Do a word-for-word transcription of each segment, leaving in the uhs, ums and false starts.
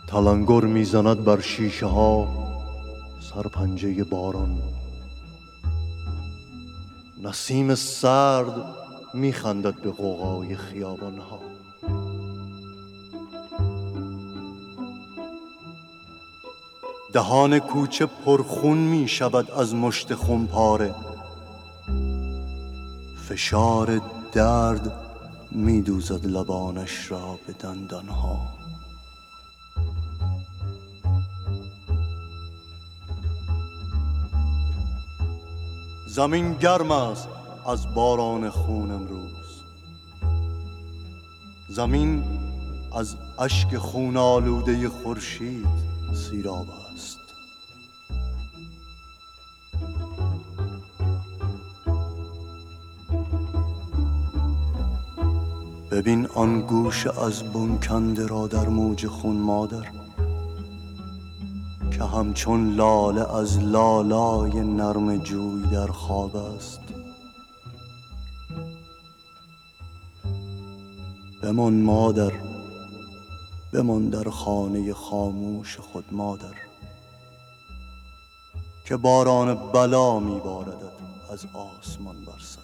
تلنگر میزند بر شیشه ها سرپنجه باران. نسیم سرد میخندد به غوغای خیابان ها. دهان کوچه پرخون می شود از مشت خمپاره. فشار درد می دوزد لبانش را به دندان ها. زمین گرم است از باران خون امروز. زمین از اشک خون آلوده خورشید سیراب است. ببین آن گوش از بن کنده را در موج خون مادر، که همچون لاله از لالای نرم جوی در خواب است. بمان مادر، بمان در خانه خاموش خود مادر، که باران بلا میباردت از آسمان بر سر.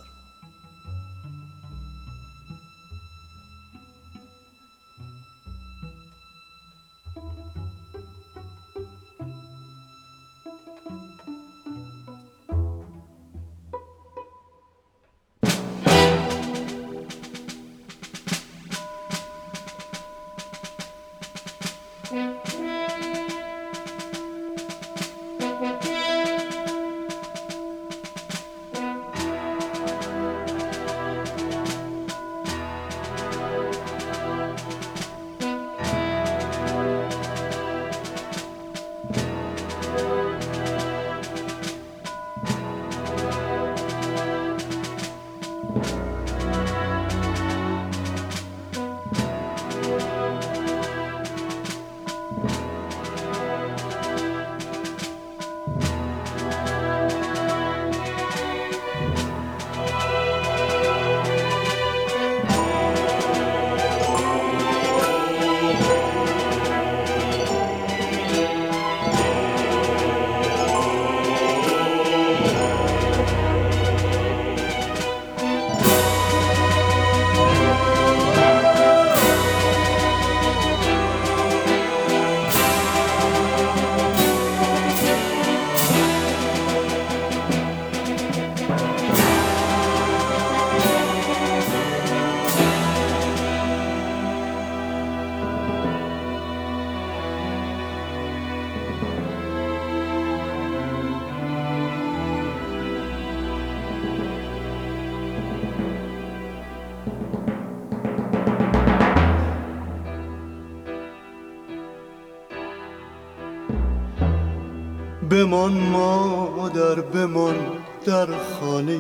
بمان مادر، بمان در خانه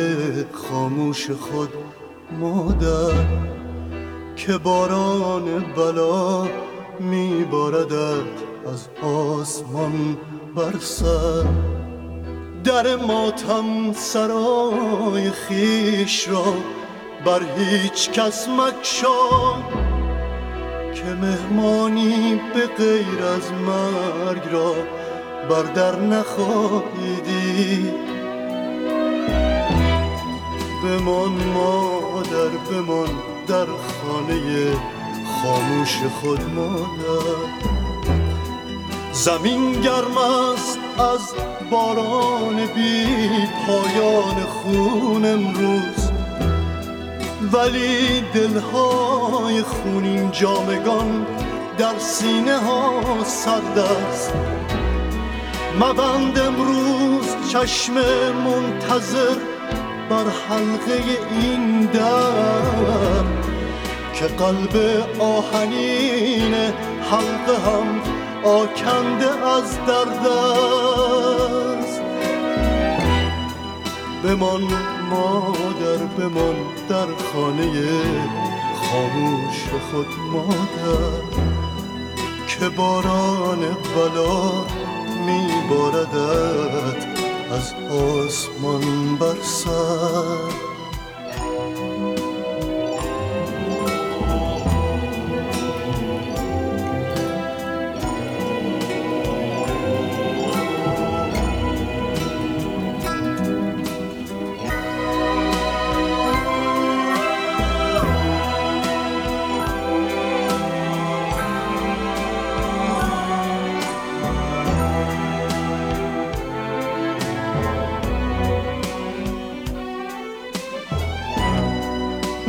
خاموش خود مادر، که باران بلا میباردد از آسمان بر سر. در ماتم سرای خیش را بر هیچ کس مگشا، که مهمانی به غیر از مرگ را بر در نخواهی دید. بمان مادر، بمان در خانه خاموش خود مادر. زمین گرم است از باران بی پایان خون امروز، ولی دلهای خونین جامگان در سینه ها سرد است. مبند امروز چشم منتظر بر حلقه این در، که قلب آهنین حلقه هم آکنده از درد است. بمان مادر، بمان در خانه خاموش خود مادر، که باران بلا میباردد از آسمان بر سر.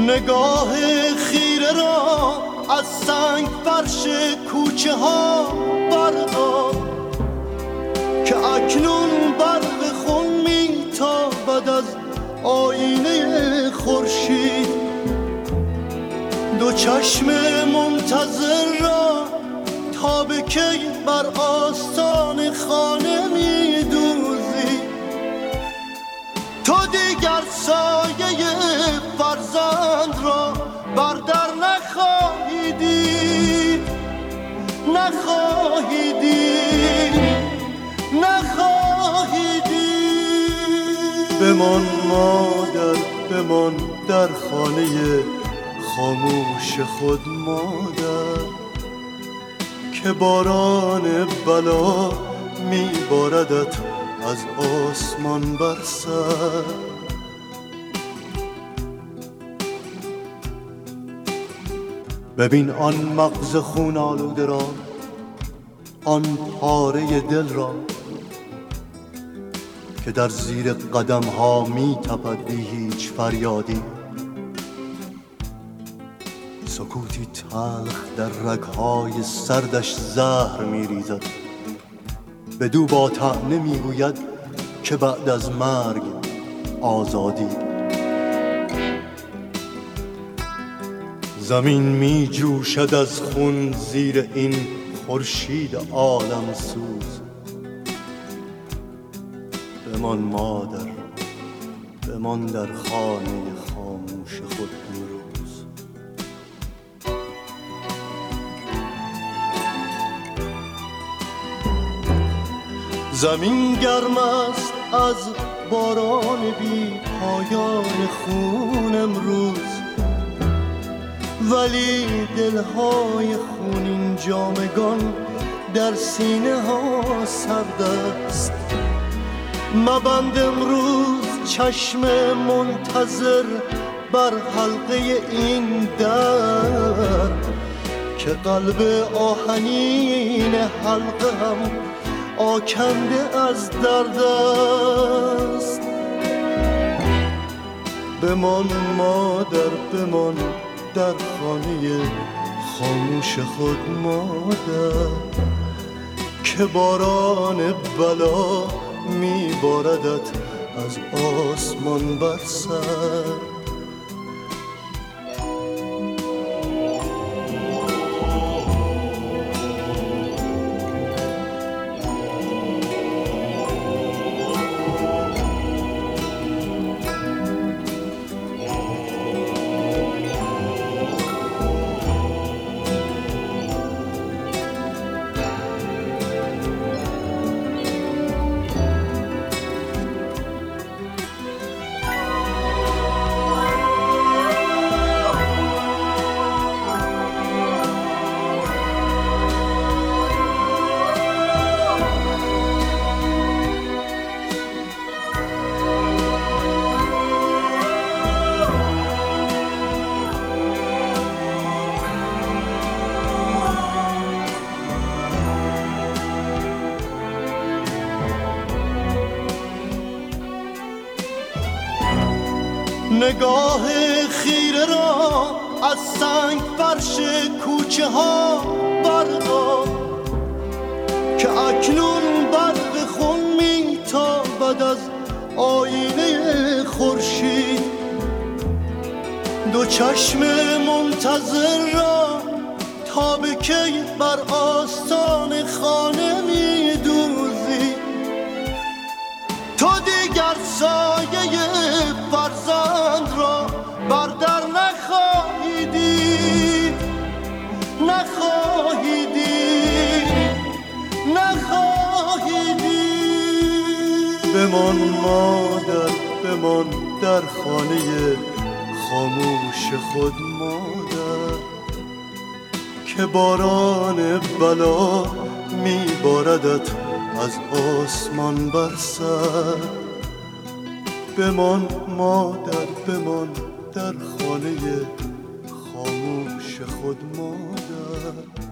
نگاه خیره را از سنگ فرش کوچه ها بردار که اکنون برق خون میتابد از آینه خورشید. دو چشم منتظر را تا به کی بر آستان خانه میدوزی؟ تو دیگر سایه فرزند را بر در نخواهی دید، نخواهی دید، نخواهی دید. بمان مادر، بمان در خانه خاموش خود مادر، که باران بلا میباردت از آسمان بر سر. ببین آن مغز خون آلوده را، آن پاره دل را که در زیر قدم ها می تپد بی هیچ فریادی. سکوتی تلخ در رگهای سردش زهر می ریزد، بدو با طعنه می گوید که بعد از مرگ آزادی. زمین می جوشد از خون زیر این خورشید عالم سوز. بمان مادر، بمان در خانه خاموش خود امروز. زمین گرم است از باران بی پایان خون امروز، ولی دلهای خونین جامگان در سینه ها سرد است. مبند امروز چشم منتظر بر حلقه این در که قلب آهنین حلقه هم آکنده از درد است. بمان مادر، بمان در خانه خاموش خود مادر، که باران بلا میباردت از آسمان بر سر. نگاه خیره را از سنگ فرش کوچه ها بردار که اکنون برق خون میتابد از آینه خورشید. دو چشم منتظر را تا به کی بر آستان خانه میدوزی؟ تو دیگر سایه فرزند را بر در نخواهی دید، نخواهی دید، نخواهی دید. بمان مادر، بمان در خانه خاموش خود مادر، که باران بلا میباردت از آسمان بر سر. بمان مادر، بمان در خانه خاموش خود مادر.